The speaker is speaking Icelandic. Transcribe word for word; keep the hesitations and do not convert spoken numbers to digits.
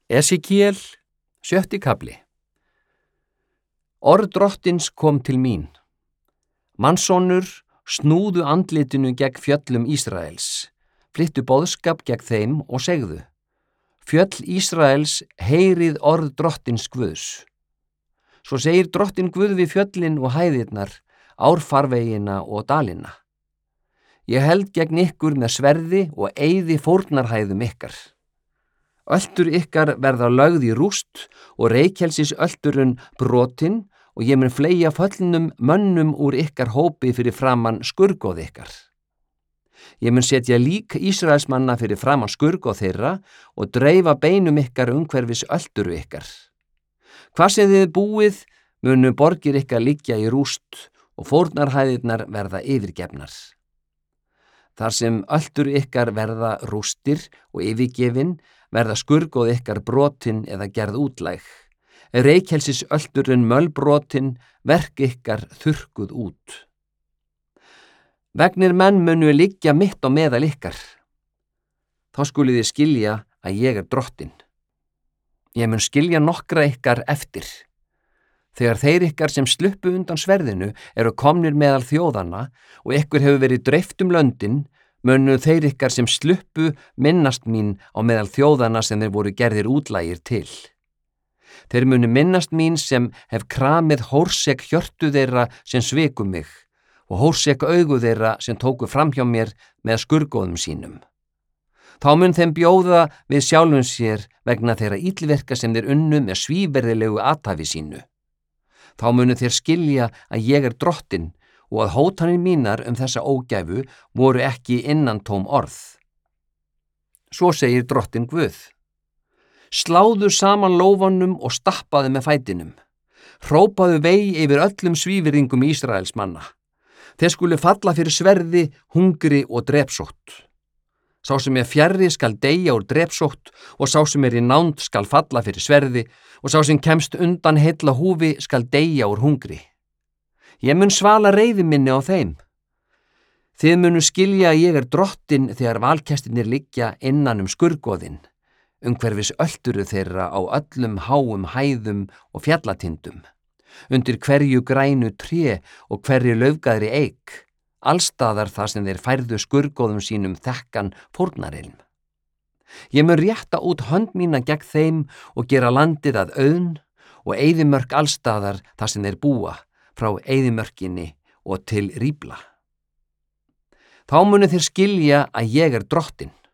Esekiel, sjötti kafli. Orð drottins kom til mín. Mannssonur, snúðu andlitinu gegn fjöllum Ísraels, flyttu boðskap gegn þeim og segðu: Fjöll Ísraels, heyrið orð drottins Guðs. Svo segir drottin Guð við fjöllin og hæðirnar, árfarvegina og dalina: Ég held gegn ykkur með sverði og eyði fórnarhæðum ykkar. Öldur ykkar verða lögð í rúst og reykjelsis öldurinn brotin, og ég mun fleygja föllnum mönnum úr ykkar hópi fyrir framan skurðgoð ykkar. Ég mun setja lík Ísraelsmanna fyrir framan skurðgoð þeirra og dreifa beinum ykkar umhverfis ölduru ykkar. Hvað sem þið búið, munu borgir ykkar liggja í rúst og fórnarhæðirnar verða yfirgefnar. Þar sem öldur ykkar verða rústir og yfirgefin, verða skurðgoð ykkar brotin eða gerð útlæg. Reykjelsis öldurinn mölbrotin, verk ykkar þurrkuð út. Vegnir menn munu liggja mitt á meðal ykkar. Þá skuluð þið skilja að ég er drottin. Ég mun skilja nokkra ykkar eftir. Þegar þeir ykkar sem sluppu undan sverðinu eru komnir meðal þjóðanna og ykkur hefur verið dreift um löndin, munu þeir ykkar sem sluppu minnast mín á meðal þjóðanna sem þeir voru gerðir útlægir til. Þeir munu minnast mín sem hef kramið hórsek hjörtu þeirra sem sviku mig og hórsek augu þeirra sem tóku framhjá mér með skurðgoðum sínum. Þá mun þeim bjóða við sjálfum sér vegna þeirra illverka sem þeir unnu með svíverðilegu athæfi sínu. Þá munu þeir skilja að ég er drottin og að hótanir mínar um þessa ógæfu voru ekki innantóm orð. Svo segir drottin Guð: Sláðu saman lófanum og stappaðu með fætinum. Hrópaðu vei yfir öllum svívirðingum Ísraels manna. Þeir skulu falla fyrir sverði, hungri og drepsótt. Sá sem er fjarri skal deyja úr drepsótt og sá sem er í nánd skal falla fyrir sverði og sá sem kemst undan heilla húfi skal deyja úr hungri. Ég mun svala reiði minni á þeim. Þið munu skilja að ég er drottin þegar valkestirnir liggja innan um skurðgoðin, umhverfis ölduru þeirra á öllum háum hæðum og fjallatindum, undir hverju grænu tré og hverju laufgaðri eik, allstaðar þar sem þeir færðu skurðgoðum sínum þekkan fórnarilm. Ég mun rétta út hönd mína gegn þeim og gera landið að auðn og eyðimörk allstaðar þar sem þeir búa, frá eyðimörkinni og til Ríbla. Þá munu þeir skilja að ég er drottin.